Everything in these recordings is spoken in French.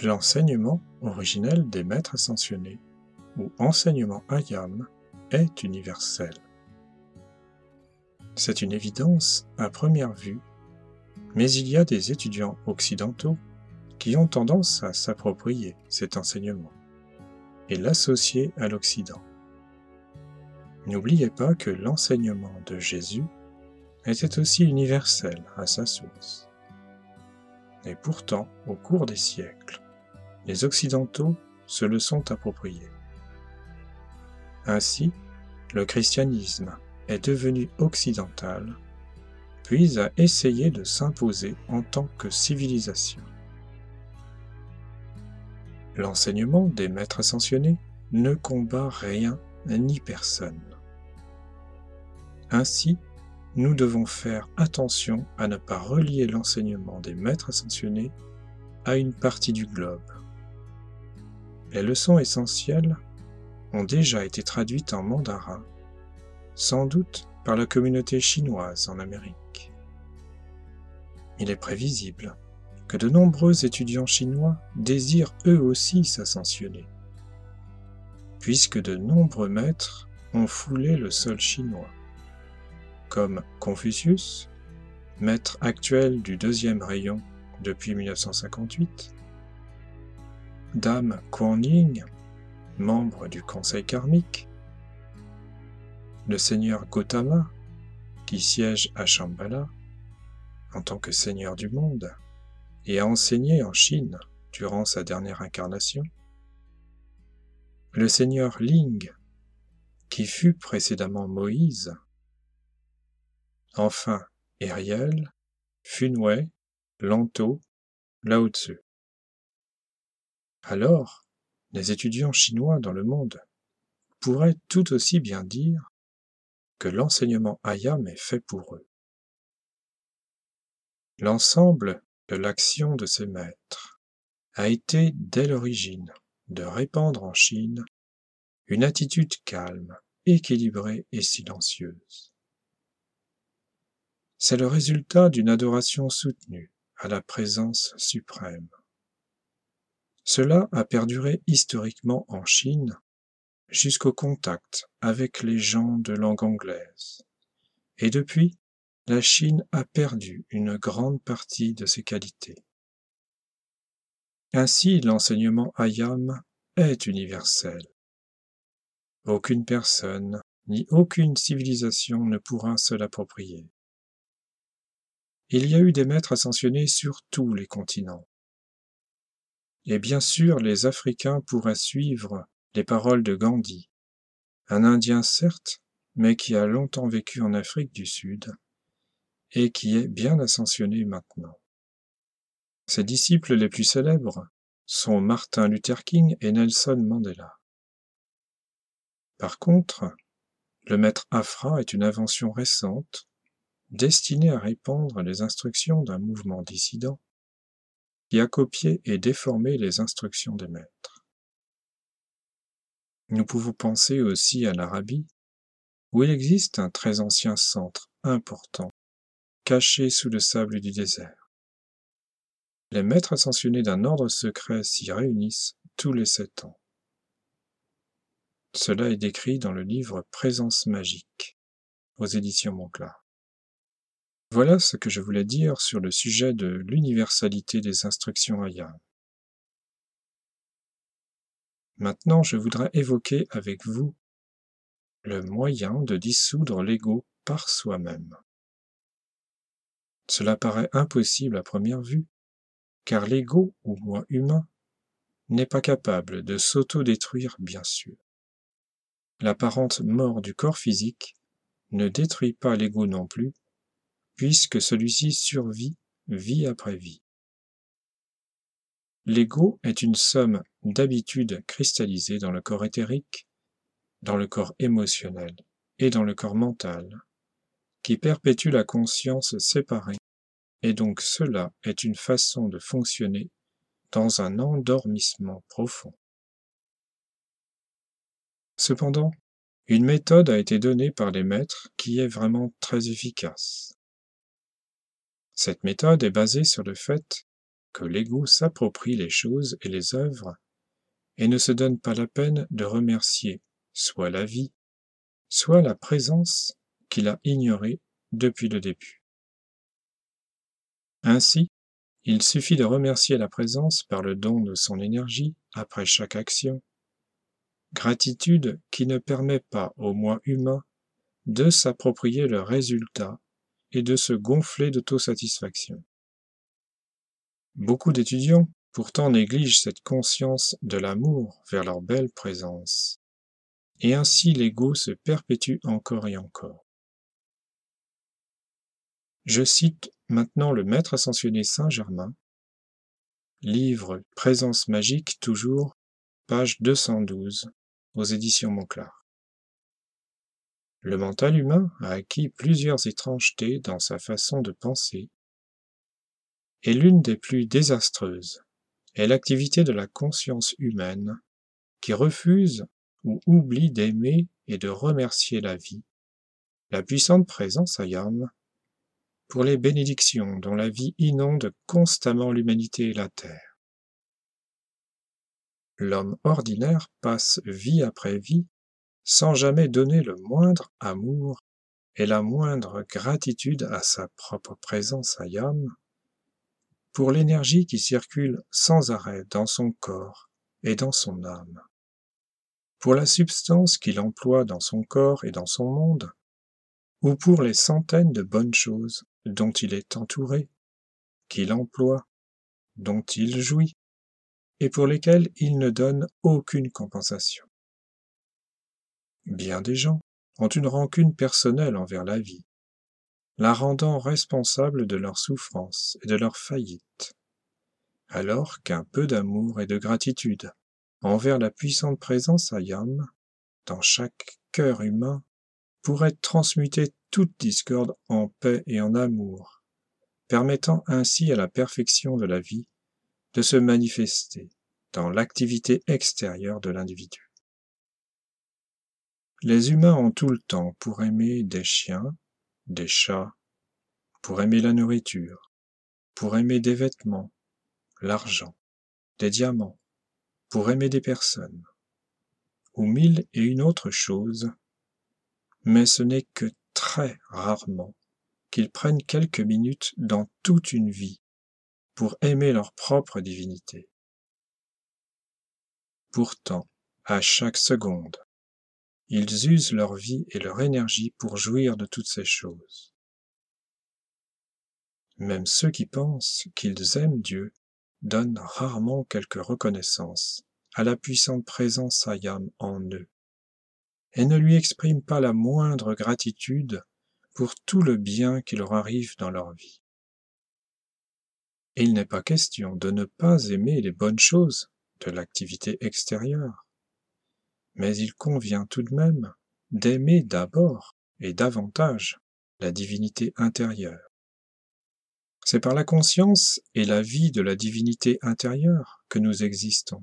L'enseignement originel des maîtres ascensionnés, ou enseignement Hayam, est universel. C'est une évidence à première vue, mais il y a des étudiants occidentaux qui ont tendance à s'approprier cet enseignement et l'associer à l'Occident. N'oubliez pas que l'enseignement de Jésus était aussi universel à sa source. Et pourtant, au cours des siècles, les Occidentaux se le sont appropriés. Ainsi, le christianisme est devenu occidental, puis a essayé de s'imposer en tant que civilisation. L'enseignement des maîtres ascensionnés ne combat rien ni personne. Ainsi, nous devons faire attention à ne pas relier l'enseignement des maîtres ascensionnés à une partie du globe. Les leçons essentielles ont déjà été traduites en mandarin, sans doute par la communauté chinoise en Amérique. Il est prévisible que de nombreux étudiants chinois désirent eux aussi s'ascensionner, puisque de nombreux maîtres ont foulé le sol chinois, comme Confucius, maître actuel du deuxième rayon depuis 1958, Dame Kuan-Yin, membre du conseil karmique, le seigneur Gautama, qui siège à Shambhala en tant que seigneur du monde et a enseigné en Chine durant sa dernière incarnation, le seigneur Ling, qui fut précédemment Moïse, enfin Ariel, Funwei, Lanto, Lao Tzu. Alors, les étudiants chinois dans le monde pourraient tout aussi bien dire que l'enseignement Hayam est fait pour eux. L'ensemble de l'action de ces maîtres a été dès l'origine de répandre en Chine une attitude calme, équilibrée et silencieuse. C'est le résultat d'une adoration soutenue à la présence suprême. Cela a perduré historiquement en Chine jusqu'au contact avec les gens de langue anglaise. Et depuis, la Chine a perdu une grande partie de ses qualités. Ainsi, l'enseignement Hayam est universel. Aucune personne ni aucune civilisation ne pourra se l'approprier. Il y a eu des maîtres ascensionnés sur tous les continents. Et bien sûr, les Africains pourraient suivre les paroles de Gandhi, un Indien certes, mais qui a longtemps vécu en Afrique du Sud et qui est bien ascensionné maintenant. Ses disciples les plus célèbres sont Martin Luther King et Nelson Mandela. Par contre, le maître Afra est une invention récente destinée à répandre les instructions d'un mouvement dissident qui a copié et déformé les instructions des maîtres. Nous pouvons penser aussi à l'Arabie, où il existe un très ancien centre important, caché sous le sable du désert. Les maîtres ascensionnés d'un ordre secret s'y réunissent tous les 7 ans. Cela est décrit dans le livre Présence magique, aux éditions Monclar. Voilà ce que je voulais dire sur le sujet de l'universalité des instructions Hayam. Maintenant, je voudrais évoquer avec vous le moyen de dissoudre l'ego par soi-même. Cela paraît impossible à première vue, car l'ego, ou moi humain, n'est pas capable de s'auto-détruire, bien sûr. L'apparente mort du corps physique ne détruit pas l'ego non plus, puisque celui-ci survit vie après vie. L'ego est une somme d'habitudes cristallisées dans le corps éthérique, dans le corps émotionnel et dans le corps mental, qui perpétuent la conscience séparée, et donc cela est une façon de fonctionner dans un endormissement profond. Cependant, une méthode a été donnée par les maîtres qui est vraiment très efficace. Cette méthode est basée sur le fait que l'ego s'approprie les choses et les œuvres et ne se donne pas la peine de remercier soit la vie, soit la présence qu'il a ignorée depuis le début. Ainsi, il suffit de remercier la présence par le don de son énergie après chaque action, gratitude qui ne permet pas au moi humain de s'approprier le résultat et de se gonfler d'autosatisfaction. Beaucoup d'étudiants pourtant négligent cette conscience de l'amour vers leur belle présence, et ainsi l'ego se perpétue encore et encore. Je cite maintenant le maître ascensionné Saint-Germain, livre Présence magique toujours, page 212, aux éditions Monclar. Le mental humain a acquis plusieurs étrangetés dans sa façon de penser, et l'une des plus désastreuses est l'activité de la conscience humaine qui refuse ou oublie d'aimer et de remercier la vie, la puissante présence Ayam, pour les bénédictions dont la vie inonde constamment l'humanité et la terre. L'homme ordinaire passe vie après vie sans jamais donner le moindre amour et la moindre gratitude à sa propre présence Ayam, pour l'énergie qui circule sans arrêt dans son corps et dans son âme, pour la substance qu'il emploie dans son corps et dans son monde, ou pour les centaines de bonnes choses dont il est entouré, qu'il emploie, dont il jouit, et pour lesquelles il ne donne aucune compensation. Bien des gens ont une rancune personnelle envers la vie, la rendant responsable de leur souffrance et de leur faillite, alors qu'un peu d'amour et de gratitude envers la puissante présence Ayam dans chaque cœur humain pourrait transmuter toute discorde en paix et en amour, permettant ainsi à la perfection de la vie de se manifester dans l'activité extérieure de l'individu. Les humains ont tout le temps pour aimer des chiens, des chats, pour aimer la nourriture, pour aimer des vêtements, l'argent, des diamants, pour aimer des personnes, ou mille et une autres choses, mais ce n'est que très rarement qu'ils prennent quelques minutes dans toute une vie pour aimer leur propre divinité. Pourtant, à chaque seconde, ils usent leur vie et leur énergie pour jouir de toutes ces choses. Même ceux qui pensent qu'ils aiment Dieu donnent rarement quelque reconnaissance à la puissante présence Ayam en eux, et ne lui expriment pas la moindre gratitude pour tout le bien qui leur arrive dans leur vie. Il n'est pas question de ne pas aimer les bonnes choses de l'activité extérieure, mais il convient tout de même d'aimer d'abord et davantage la divinité intérieure. C'est par la conscience et la vie de la divinité intérieure que nous existons.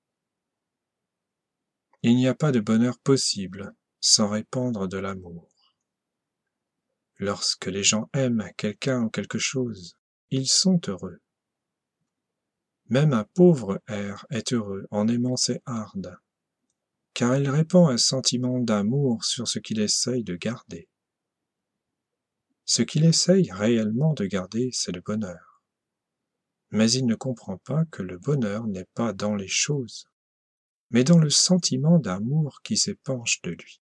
Il n'y a pas de bonheur possible sans répandre de l'amour. Lorsque les gens aiment quelqu'un ou quelque chose, ils sont heureux. Même un pauvre hère est heureux en aimant ses hardes, car il répand un sentiment d'amour sur ce qu'il essaye de garder. Ce qu'il essaye réellement de garder, c'est le bonheur. Mais il ne comprend pas que le bonheur n'est pas dans les choses, mais dans le sentiment d'amour qui s'épanche de lui.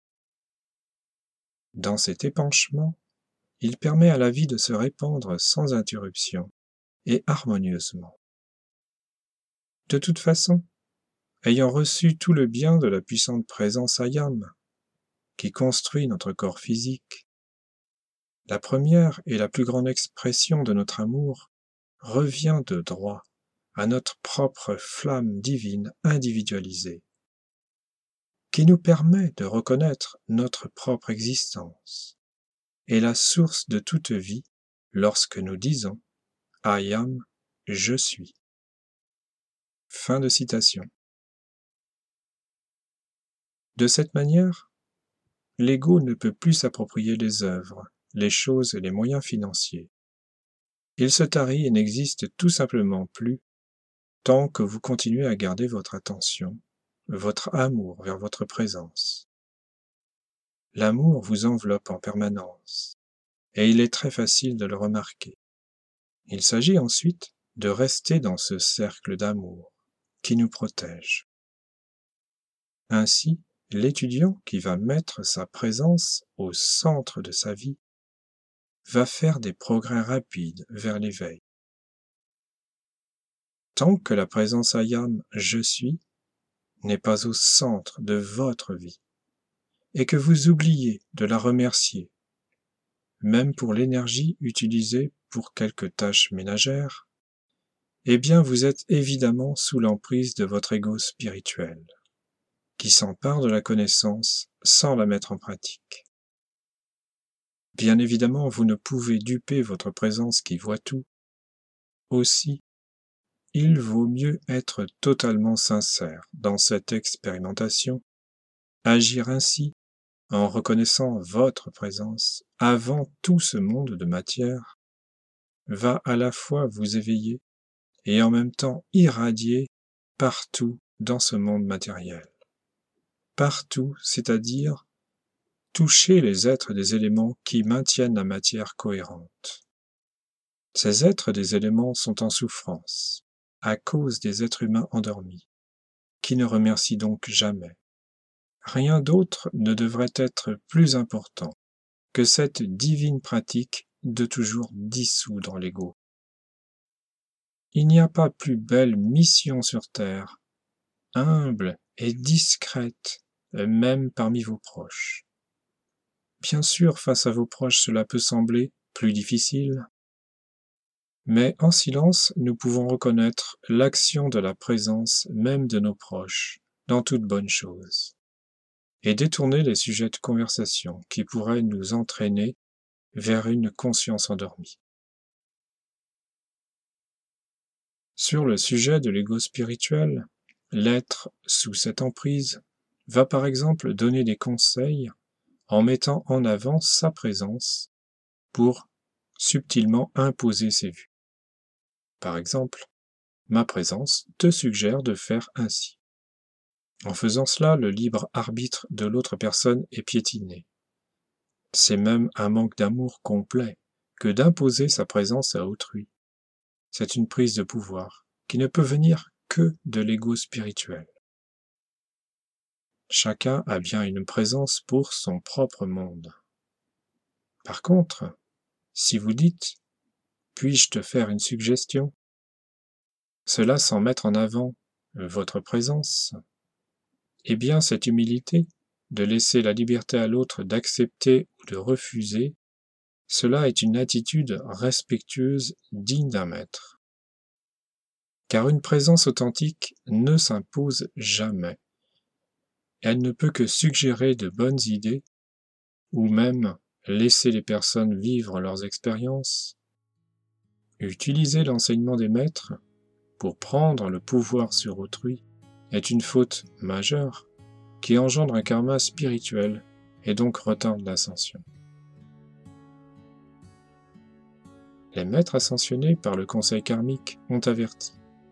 Dans cet épanchement, il permet à la vie de se répandre sans interruption et harmonieusement. De toute façon, ayant reçu tout le bien de la puissante présence Ayam, qui construit notre corps physique, la première et la plus grande expression de notre amour revient de droit à notre propre flamme divine individualisée, qui nous permet de reconnaître notre propre existence et la source de toute vie lorsque nous disons « Ayam, je suis ». Fin de citation. De cette manière, l'ego ne peut plus s'approprier les œuvres, les choses et les moyens financiers. Il se tarit et n'existe tout simplement plus tant que vous continuez à garder votre attention, votre amour vers votre présence. L'amour vous enveloppe en permanence, et il est très facile de le remarquer. Il s'agit ensuite de rester dans ce cercle d'amour qui nous protège. Ainsi, l'étudiant qui va mettre sa présence au centre de sa vie va faire des progrès rapides vers l'éveil. Tant que la présence Ayam « Je suis » n'est pas au centre de votre vie, et que vous oubliez de la remercier, même pour l'énergie utilisée pour quelques tâches ménagères, eh bien vous êtes évidemment sous l'emprise de votre ego spirituel, qui s'empare de la connaissance sans la mettre en pratique. Bien évidemment, vous ne pouvez duper votre présence qui voit tout. Aussi, il vaut mieux être totalement sincère dans cette expérimentation, agir ainsi en reconnaissant votre présence avant tout ce monde de matière, va à la fois vous éveiller et en même temps irradier partout dans ce monde matériel. Partout, c'est-à-dire toucher les êtres des éléments qui maintiennent la matière cohérente. Ces êtres des éléments sont en souffrance, à cause des êtres humains endormis, qui ne remercient donc jamais. Rien d'autre ne devrait être plus important que cette divine pratique de toujours dissoudre l'ego. Il n'y a pas plus belle mission sur terre, humble et discrète, même parmi vos proches. Bien sûr, face à vos proches, cela peut sembler plus difficile, mais en silence, nous pouvons reconnaître l'action de la présence même de nos proches dans toute bonne chose, et détourner les sujets de conversation qui pourraient nous entraîner vers une conscience endormie. Sur le sujet de l'ego spirituel, l'être sous cette emprise va par exemple donner des conseils en mettant en avant sa présence pour subtilement imposer ses vues. Par exemple, ma présence te suggère de faire ainsi. En faisant cela, le libre arbitre de l'autre personne est piétiné. C'est même un manque d'amour complet que d'imposer sa présence à autrui. C'est une prise de pouvoir qui ne peut venir que de l'ego spirituel. Chacun a bien une présence pour son propre monde. Par contre, si vous dites « puis-je te faire une suggestion ?» cela sans mettre en avant votre présence, eh bien cette humilité, de laisser la liberté à l'autre d'accepter ou de refuser, cela est une attitude respectueuse digne d'un maître. Car une présence authentique ne s'impose jamais. Elle ne peut que suggérer de bonnes idées, ou même laisser les personnes vivre leurs expériences. Utiliser l'enseignement des maîtres pour prendre le pouvoir sur autrui est une faute majeure qui engendre un karma spirituel et donc retarde l'ascension. Les maîtres ascensionnés par le conseil karmique ont averti.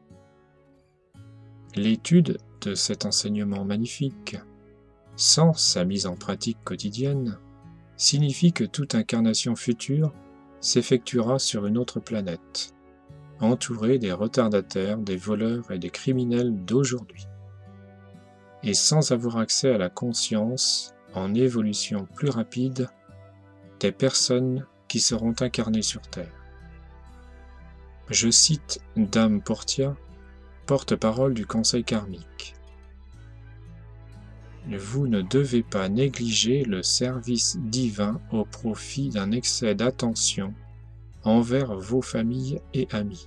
L'étude de cet enseignement magnifique, sans sa mise en pratique quotidienne, signifie que toute incarnation future s'effectuera sur une autre planète, entourée des retardataires, des voleurs et des criminels d'aujourd'hui, et sans avoir accès à la conscience, en évolution plus rapide, des personnes qui seront incarnées sur Terre. Je cite Dame Portia, porte-parole du Conseil karmique. Vous ne devez pas négliger le service divin au profit d'un excès d'attention envers vos familles et amis.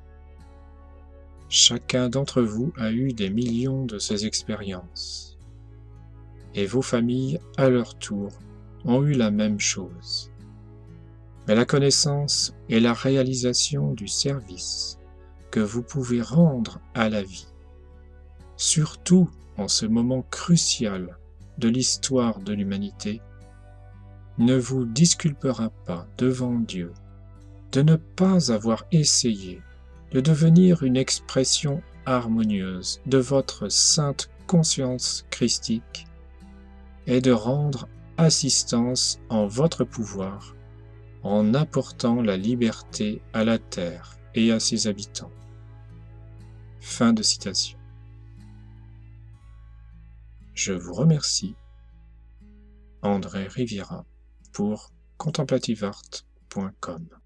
Chacun d'entre vous a eu des millions de ces expériences, et vos familles, à leur tour, ont eu la même chose. Mais la connaissance est la réalisation du service que vous pouvez rendre à la vie, surtout en ce moment crucial de l'histoire de l'humanité, ne vous disculpera pas devant Dieu de ne pas avoir essayé de devenir une expression harmonieuse de votre sainte conscience christique et de rendre assistance en votre pouvoir en apportant la liberté à la terre et à ses habitants. » Fin de citation. Je vous remercie, André Riviera, pour contemplativeart.com.